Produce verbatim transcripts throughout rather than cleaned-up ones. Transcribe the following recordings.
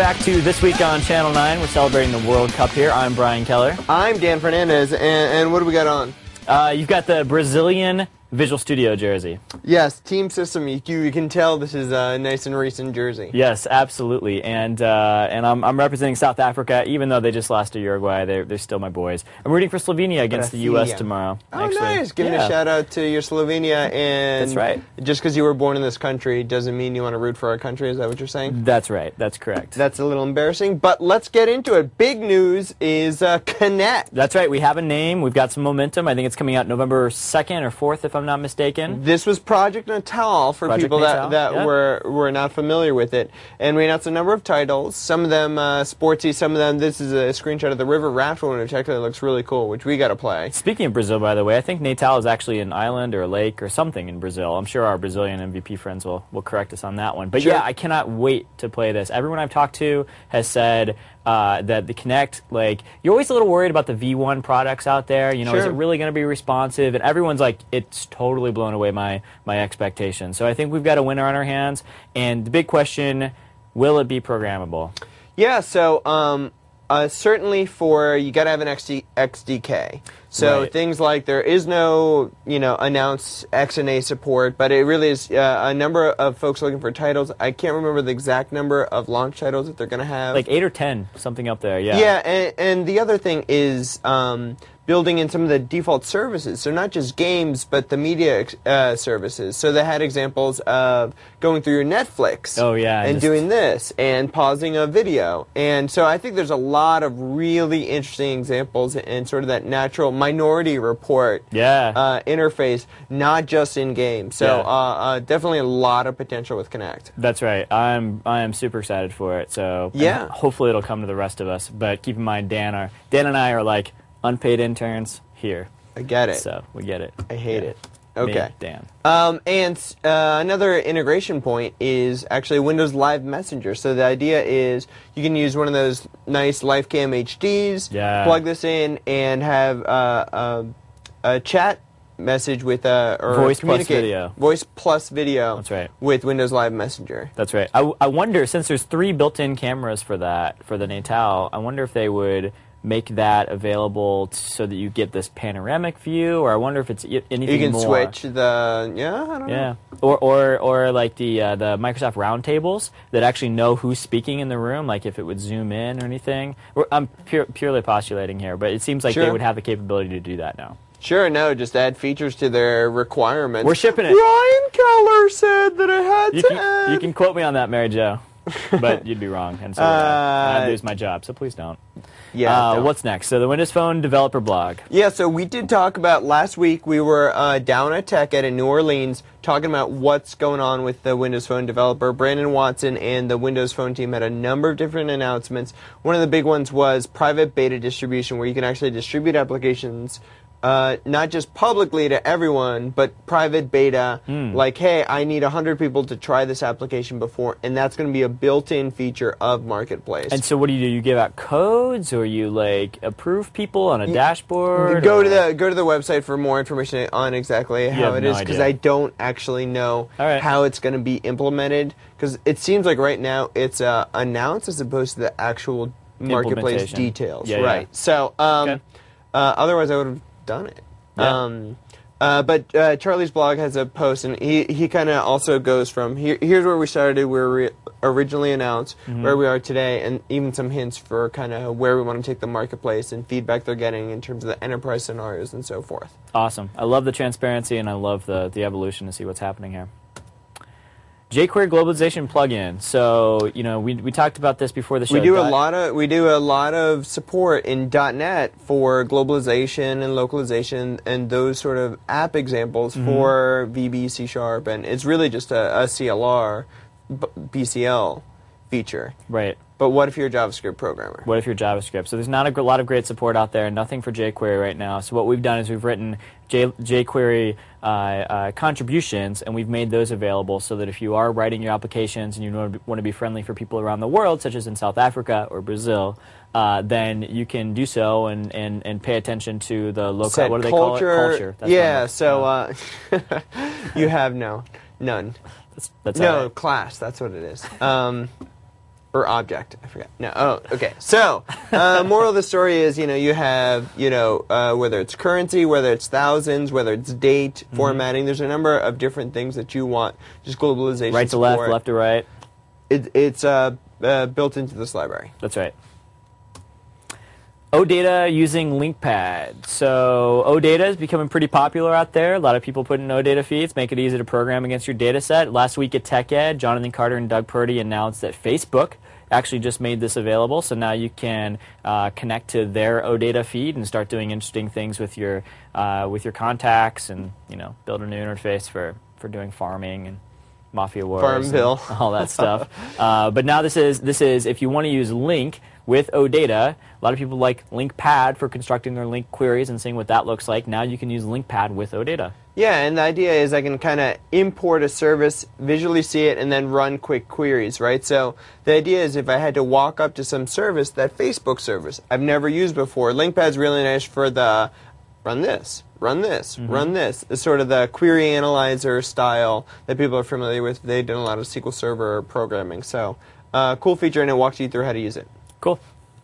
back to This Week on Channel nine. We're celebrating the World Cup here. I'm Brian Keller. I'm Dan Fernandez, and, and what do we got on? Uh, you've got the Brazilian Visual Studio jersey. Yes, Team System. You, you can tell this is a nice and recent jersey. Yes, absolutely. And uh, and I'm, I'm representing South Africa, even though they just lost to Uruguay. They're, they're still my boys. I'm rooting for Slovenia against the U S tomorrow. Oh, actually. Nice. Giving yeah. a shout out to your Slovenia. And That's right. Just because you were born in this country doesn't mean you want to root for our country. Is that what you're saying? That's right. That's correct. That's a little embarrassing, but let's get into it. Big news is uh, Kinect. That's right. We have a name. We've got some momentum. I think it's coming out November second or fourth, if I'm not mistaken. This was Project Natal for Project people Natal, that, that yeah. were, were not familiar with it. And we announced a number of titles, some of them uh, sportsy, some of them, this is a screenshot of the River Raft one, which actually looks really cool, which we got to play. Speaking of Brazil, by the way, I think Natal is actually an island or a lake or something in Brazil. I'm sure our Brazilian M V P friends will, will correct us on that one. But Sure. yeah, I cannot wait to play this. Everyone I've talked to has said uh, that the Kinect, like, you're always a little worried about the V one products out there. You know, Sure. is it really going to be responsive? And everyone's like, it's totally blown away my, my expectations. So I think we've got a winner on our hands. And the big question, will it be programmable? Yeah, so um, uh, certainly for, you got to have an X D, X D K. So Right. things like there is no, you know, announced X N A support, but it really is uh, a number of folks looking for titles. I can't remember the exact number of launch titles that they're going to have. Like eight or ten, something up there, yeah. Yeah, and, and the other thing is um, building in some of the default services. So not just games, but the media uh, services. So they had examples of going through your Netflix. Oh, yeah, And just- doing this, and pausing a video. And so I think there's a lot of really interesting examples and sort of that natural Minority Report Yeah. uh, interface, not just in games. So Yeah. uh, uh, definitely a lot of potential with Kinect. That's right. I'm I am super excited for it. So and Yeah. hopefully it'll come to the rest of us. But keep in mind, Dan are Dan and I are like unpaid interns here, I get it. so we get it. I hate Yeah. it. Me, Okay. Dan. Um, and uh, another integration point is actually Windows Live Messenger. So the idea is you can use one of those nice LifeCam H Ds, Yeah. plug this in, and have uh, uh, a chat message with uh, or Voice plus communicate- video. Voice plus video. That's right. With Windows Live Messenger. That's right. I, w- I wonder, since there's three built-in cameras for that for the Natal, I wonder if they would make that available t- so that you get this panoramic view, or I wonder if it's y- anything You can more. switch the yeah. I don't know. Yeah, or or or like the uh, the Microsoft roundtables that actually know who's speaking in the room, like if it would zoom in or anything. Or, I'm pure, purely postulating here, but it seems like they Sure. would have the capability to do that now. Sure, no, just add features to their requirements. We're shipping it. Ryan Keller said that I had You to can add. you can quote me on that, Mary Jo, but you'd be wrong, and so would I. And I'd lose my job. So please don't. Yeah. Uh, don't. what's next? So the Windows Phone developer blog. Yeah, so we did talk about last week. We were uh, down at Tech Ed in New Orleans talking about what's going on with the Windows Phone developer. Brandon Watson and the Windows Phone team had a number of different announcements. One of the big ones was private beta distribution, where you can actually distribute applications uh, not just publicly to everyone, but private beta. Hmm. Like, hey, I need one hundred people to try this application before, and that's going to be a built-in feature of Marketplace. And so what do you do? You give out codes, or you like approve people on a dashboard? Go or- to the go to the website for more information on exactly how have it no is, because idea. I don't actually know All right. how it's going to be implemented. Because it seems like right now it's uh, announced as opposed to the actual marketplace Implementation. details. Yeah, yeah. right. So um, Okay. uh, otherwise I would have done it. Yeah. Um, uh, but uh, Charlie's blog has a post, and he, he kind of also goes from here. Here's where we started, where we originally announced, Mm-hmm. where we are today, and even some hints for kind of where we want to take the marketplace and feedback they're getting in terms of the enterprise scenarios and so forth. Awesome. I love the transparency, and I love the, the evolution to see what's happening here. jQuery globalization plugin. So, you know, we, we talked about this before the show. We do a Dot- lot of we do a lot of support in .NET for globalization and localization and those sort of app examples Mm-hmm. for V B, C Sharp, and it's really just a, a C L R, b- B C L feature. Right. But what if you're a JavaScript programmer? What if you're JavaScript? So there's not a gr- lot of great support out there, nothing for jQuery right now. So what we've done is we've written J- jQuery uh, uh, contributions, and we've made those available so that if you are writing your applications and you want to be friendly for people around the world, such as in South Africa or Brazil, uh, then you can do so and, and, and pay attention to the local, Said what do they culture, call it? Culture. That's yeah, one. so uh, you have no, none. That's, that's all No, right. class, that's what it is. Um, Or object, I forgot. No, oh, okay. So, uh, moral of the story is, you know, you have, you know, uh, whether it's currency, whether it's thousands, whether it's date, mm-hmm. formatting, there's a number of different things that you want, just globalization Right to left, support. left to right. It, it's uh, uh, built into this library. That's right. OData using LinkPad. So OData is becoming pretty popular out there. A lot of people put in OData feeds, make it easy to program against your data set. Last week at TechEd, Jonathan Carter and Doug Purdy announced that Facebook actually just made this available. So now you can uh, connect to their OData feed and start doing interesting things with your uh, with your contacts, and you know, build a new interface for, for doing farming and Mafia Wars, Farmville, and all that stuff. uh, but now this is this is if you want to use Link with OData. A lot of people like LinkPad for constructing their link queries and seeing what that looks like. Now you can use LinkPad with OData. Yeah, and the idea is I can kind of import a service, visually see it, and then run quick queries, right? So the idea is if I had to walk up to some service, that Facebook service I've never used before, LinkPad's really nice for the run this, run this, mm-hmm. run this. It's sort of the query analyzer style that people are familiar with. They've done a lot of S Q L Server programming. So uh, cool feature, and it walks you through how to use it. Cool.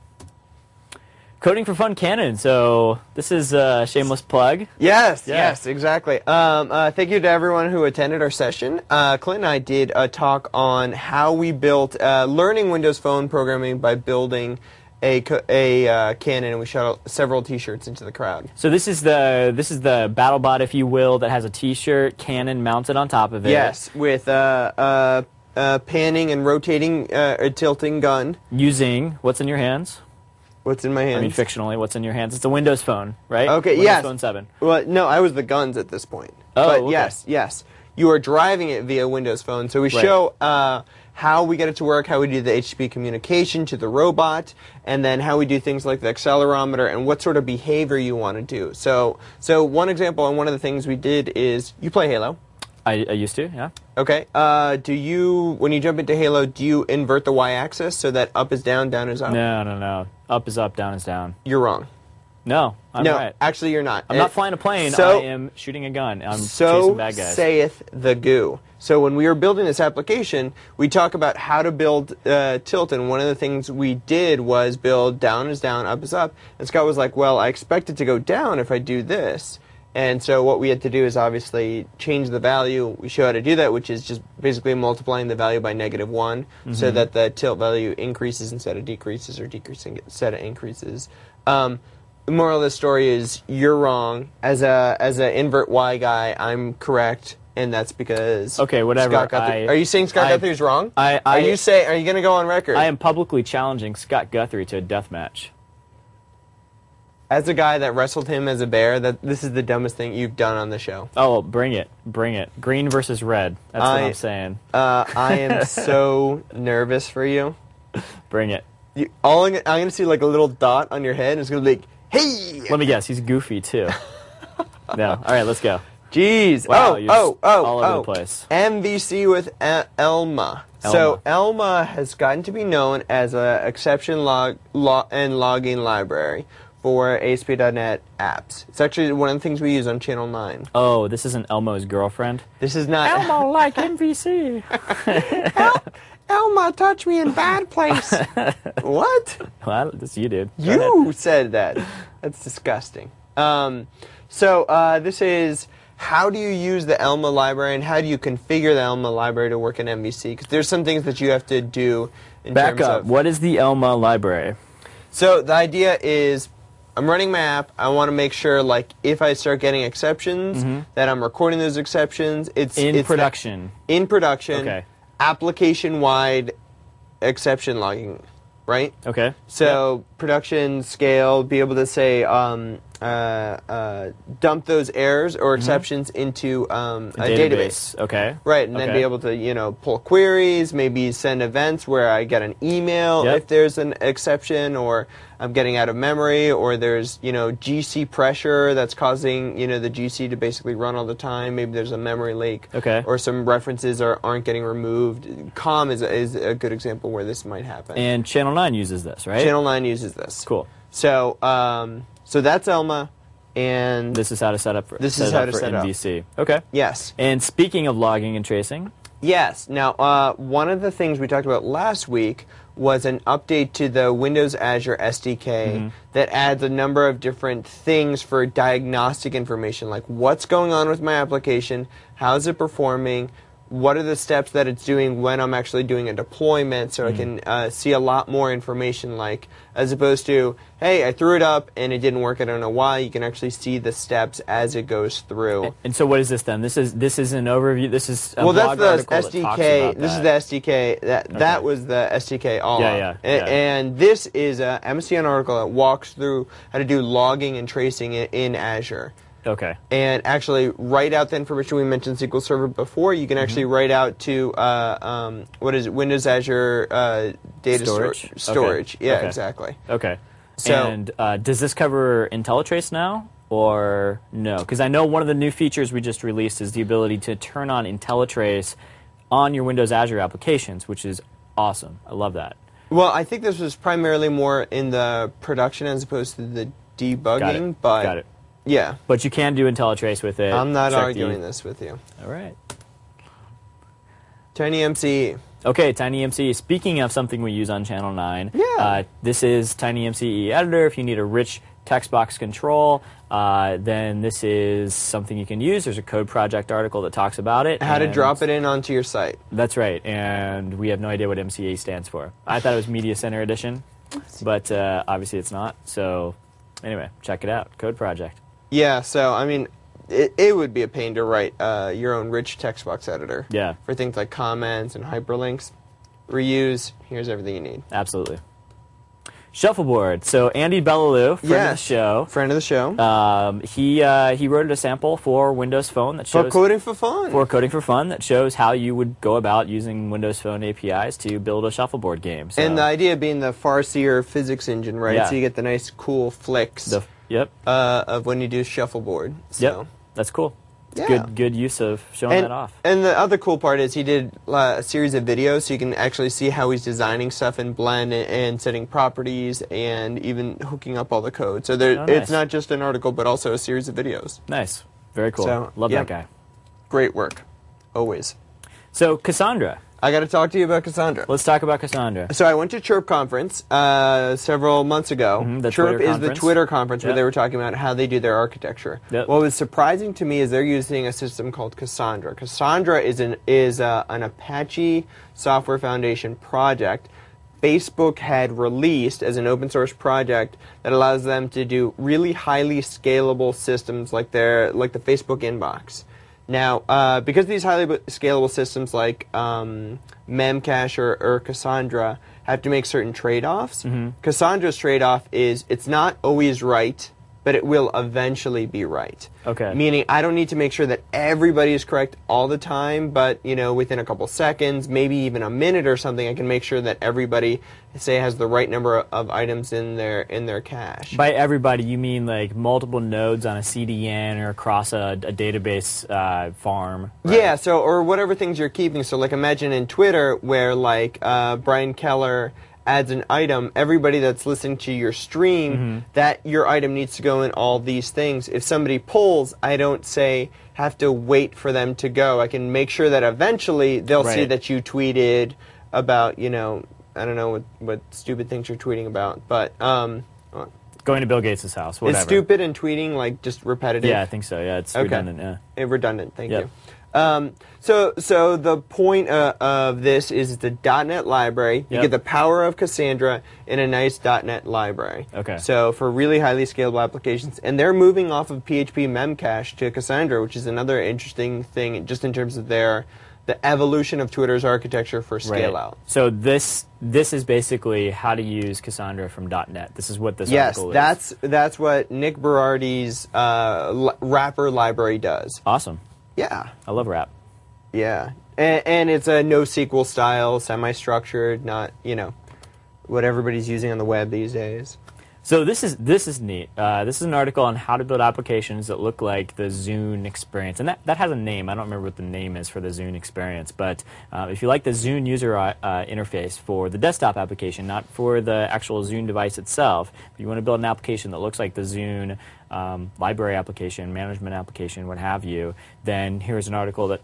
Coding for Fun Canon. So this is a shameless plug. Yes, yeah. yes, exactly. Um, uh, thank you to everyone who attended our session. Uh, Clint and I did a talk on how we built uh, learning Windows Phone programming by building a, a uh, Canon, and we shot several T-shirts into the crowd. So this is the this is the BattleBot, if you will, that has a T-shirt Canon mounted on top of it. Yes, with uh, uh, uh, panning and rotating, uh, a tilting gun. Using what's in your hands? What's in my hands? I mean, fictionally, what's in your hands? It's a Windows Phone, right? Okay, Windows yes. Phone seven. Well, no, I was the guns at this point. Oh, but okay. yes, yes. You are driving it via Windows Phone. So we right. show uh, how we get it to work, how we do the H T T P communication to the robot, and then how we do things like the accelerometer and what sort of behavior you want to do. So, so one example and one of the things we did is you play Halo. I, I used to, yeah. Okay. Uh, do you, when you jump into Halo, do you invert the y-axis so that up is down, down is up? No, no, no. Up is up, down is down. You're wrong. No, I'm no, right. actually you're not. I'm it, not flying a plane. So, I am shooting a gun. I'm so chasing bad guys. saith the G U. So when we were building this application, we talk about how to build uh, Tilt, and one of the things we did was build down is down, up is up. And Scott was like, well, I expect it to go down if I do this. And so what we had to do is obviously change the value. We show how to do that, which is just basically multiplying the value by negative one, mm-hmm. so that the tilt value increases instead of decreases, or decreasing instead of increases. Um, the moral of the story is you're wrong. As a as an invert Y guy, I'm correct, and that's because okay, whatever. Scott Guthrie. I, Are you saying Scott I, Guthrie's wrong? I, I, are you say? Are you going to go on record? I am publicly challenging Scott Guthrie to a death match. As a guy that wrestled him as a bear, that this is the dumbest thing you've done on the show. Oh, well, bring it. Bring it. Green versus red. That's I, what I'm saying. Uh, I am so nervous for you. Bring it. You, all I'm, I'm going to see like a little dot on your head, and it's going to be like, hey! Let me guess. He's goofy, too. No. All right, let's go. Jeez. Wow, oh, oh, oh, all over oh. the place. M V C with uh, Elma. Elma. So Elma has gotten to be known as an exception log, log and logging library for A S P dot net apps. It's actually one of the things we use on Channel nine. Oh, this isn't Elmo's girlfriend? This is not... Elmo like M V C. El- Elma touched me in bad place. What? Well, that's you, dude. Go You ahead. said that. That's disgusting. Um, so uh, this is... How do you use the Elma library, and how do you configure the Elma library to work in M V C? Because there's some things that you have to do in Back terms up. of... What is the Elma library? So the idea is, I'm running my app. I want to make sure, like, if I start getting exceptions, mm-hmm. that I'm recording those exceptions. It's in it's production. That, in production. Okay. Application-wide exception logging, right? Okay. So yep. production scale, be able to say, um, uh, uh, dump those errors or exceptions mm-hmm. into um, a, a database. database. Okay. Right, and okay. then be able to, you know, pull queries, maybe send events where I get an email yep. if there's an exception, or I'm getting out of memory, or there's, you know, G C pressure that's causing, you know, the G C to basically run all the time. Maybe there's a memory leak. Okay. Or some references are, aren't getting removed. Com is a, is a good example where this might happen. And Channel nine uses this, right? Channel nine uses this. Cool. So, um, so that's Elma, and this is how to set up for this set is how up to for set M V C. Up. Okay. Yes. And speaking of logging and tracing, Yes. Now, uh, one of the things we talked about last week was an update to the Windows Azure S D K mm-hmm. that adds a number of different things for diagnostic information, like what's going on with my application, how's it performing, what are the steps that it's doing when I'm actually doing a deployment, so mm-hmm. I can uh, see a lot more information, like, as opposed to, hey, I threw it up and it didn't work, I don't know why. You can actually see the steps as it goes through. And, and so what is this then? This is this is an overview, this is a well, blog that's the article S D K. That talks about this that. is the S D K. That okay. that was the S D K all yeah, up. yeah, and, yeah. and this is a M S C N article that walks through how to do logging and tracing in, in Azure. Okay. And actually write out the information. We mentioned S Q L Server before. You can actually mm-hmm. write out to, uh, um, what is it, Windows Azure uh, data storage. Stor- storage. Okay. Yeah, okay. exactly. Okay. So, and uh, does this cover IntelliTrace now or no? Because I know one of the new features we just released is the ability to turn on IntelliTrace on your Windows Azure applications, which is awesome. I love that. Well, I think this was primarily more in the production as opposed to the debugging. Got it. But Got it. Yeah. But you can do IntelliTrace with it. I'm not Check arguing the... this with you. All right. TinyMCE. Okay, TinyMCE. Speaking of something we use on Channel nine, yeah. uh, this is TinyMCE Editor. If you need a rich text box control, uh, then this is something you can use. There's a Code Project article that talks about it. How to drop it in onto your site. That's right, and we have no idea what M C A stands for. I thought it was Media Center Edition, but uh, obviously it's not. So anyway, check it out, Code Project. Yeah, so, I mean, it, it would be a pain to write uh, your own rich text box editor. Yeah. For things like comments and hyperlinks. Reuse, here's everything you need. Absolutely. Shuffleboard. So Andy Bellaloo, friend yes, of the show. Friend of the show. Um, he uh, he wrote a sample for Windows Phone that shows... For coding for fun. For coding for fun that shows how you would go about using Windows Phone A P Is to build a shuffleboard game. So. And the idea being the Farseer physics engine, right? Yeah. So you get the nice, cool flicks the, yep. uh, of when you do shuffleboard. So. Yep, that's cool. Yeah. Good, good use of showing and, that off. And the other cool part is he did uh, a series of videos, so you can actually see how he's designing stuff in Blend and, and setting properties and even hooking up all the code. So there, oh, nice. It's not just an article, but also a series of videos. Nice. Very cool. So, Love yeah. that guy. Great work. Always. So, Cassandra. I got to talk to you about Cassandra. Let's talk about Cassandra. So I went to Chirp conference uh, several months ago. Mm-hmm, the Chirp Twitter is conference. the Twitter conference Yep. where they were talking about how they do their architecture. Yep. What was surprising to me is they're using a system called Cassandra. Cassandra is an is uh, an Apache Software Foundation project Facebook had released as an open source project that allows them to do really highly scalable systems like their like the Facebook inbox. Now, uh, because these highly scalable systems like um, Memcache or, or Cassandra have to make certain trade-offs, mm-hmm. Cassandra's trade-off is it's not always right, but it will eventually be right. Okay. Meaning I don't need to make sure that everybody is correct all the time, but you know, within a couple seconds, maybe even a minute or something, I can make sure that everybody, say, has the right number of items in their in their cache. By everybody, you mean like multiple nodes on a C D N or across a, a database uh, farm? Right? Yeah, so, or whatever things you're keeping. So like imagine in Twitter where like uh, Brian Keller adds an item, everybody that's listening to your stream, mm-hmm. that your item needs to go in all these things. If somebody pulls, I don't say have to wait for them to go. I can make sure that eventually they'll right. see that you tweeted about, you know, I don't know what, what stupid things you're tweeting about, but um, going to Bill Gates' house, whatever. Is stupid and tweeting like just repetitive? Yeah, I think so. Yeah, it's okay. redundant. Yeah, it, redundant. Thank yep. you. Um, so, so the point uh, of this is the .NET library. You yep. get the power of Cassandra in a nice .NET library. Okay. So for really highly scalable applications, and they're moving off of P H P Memcache to Cassandra, which is another interesting thing, just in terms of their the evolution of Twitter's architecture for scale right. out. So this this is basically how to use Cassandra from .NET. This is what this yes, article is. Yes, that's that's what Nick Berardi's uh, l- wrapper library does. Awesome. Yeah. I love wrap. Yeah. And, and it's a NoSQL style, semi-structured, not, you know, what everybody's using on the web these days. So this is this is neat. Uh, this is an article on how to build applications that look like the Zune experience. And that, that has a name. I don't remember what the name is for the Zune experience. But uh, if you like the Zune user uh, interface for the desktop application, not for the actual Zune device itself, but you want to build an application that looks like the Zune um, library application, management application, what have you, then here's an article that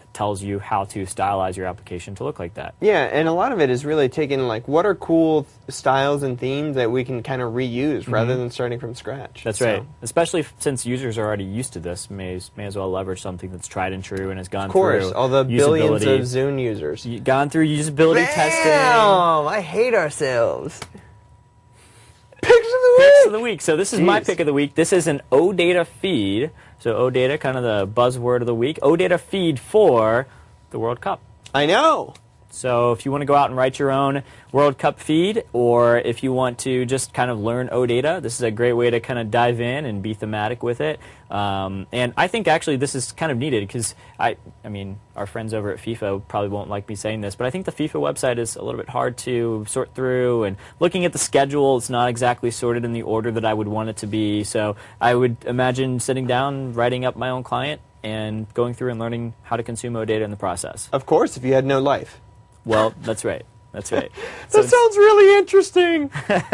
tells you how to stylize your application to look like that. Yeah, and a lot of it is really taking, like, what are cool th- styles and themes that we can kind of reuse mm-hmm. rather than starting from scratch. That's so. right. Especially f- since users are already used to this, may, may as well leverage something that's tried and true and has gone through Of course, all the billions of Zune users. Gone through usability Bam! testing. I hate ourselves. Picks of the week! Picks of the week. So this is Jeez. my pick of the week. This is an OData feed. So OData, kind of the buzzword of the week. OData feed for the World Cup. I know. So if you want to go out and write your own World Cup feed, or if you want to just kind of learn OData, this is a great way to kind of dive in and be thematic with it. Um, and I think actually this is kind of needed because I, I mean, our friends over at FIFA probably won't like me saying this, but I think the FIFA website is a little bit hard to sort through. And looking at the schedule, it's not exactly sorted in the order that I would want it to be. So I would imagine sitting down, writing up my own client, and going through and learning how to consume OData in the process. Of course, if you had no life. Well, that's right. That's right. that so sounds really interesting.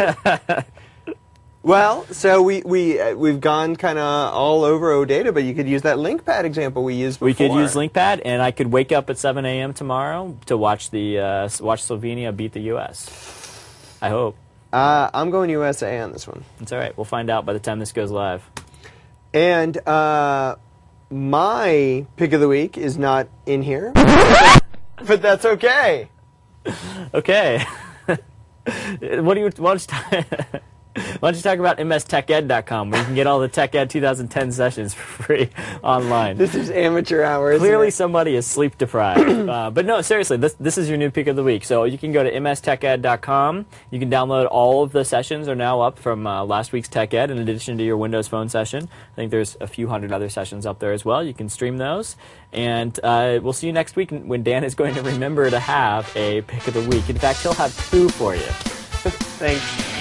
Well, so we, we, uh, we've gone kind of all over OData, but you could use that LinkPad example we used before. We could use LinkPad, and I could wake up at seven a.m. tomorrow to watch the uh, watch Slovenia beat the U S I hope. Uh, I'm going U S A on this one. That's all right. We'll find out by the time this goes live. And uh, my pick of the week is not in here, but that's okay. Okay. What do you want to Why don't you talk about M S Tech Ed dot com, where you can get all the Tech Ed twenty ten sessions for free online. This is amateur hour. Clearly somebody is sleep deprived. uh, but no, seriously, this this is your new pick of the week. So you can go to M S Tech Ed dot com. You can download all of the sessions are now up from uh, last week's Tech Ed, in addition to your Windows Phone session. I think there's a few hundred other sessions up there as well. You can stream those. And uh, we'll see you next week when Dan is going to remember to have a pick of the week. In fact, he'll have two for you. Thanks.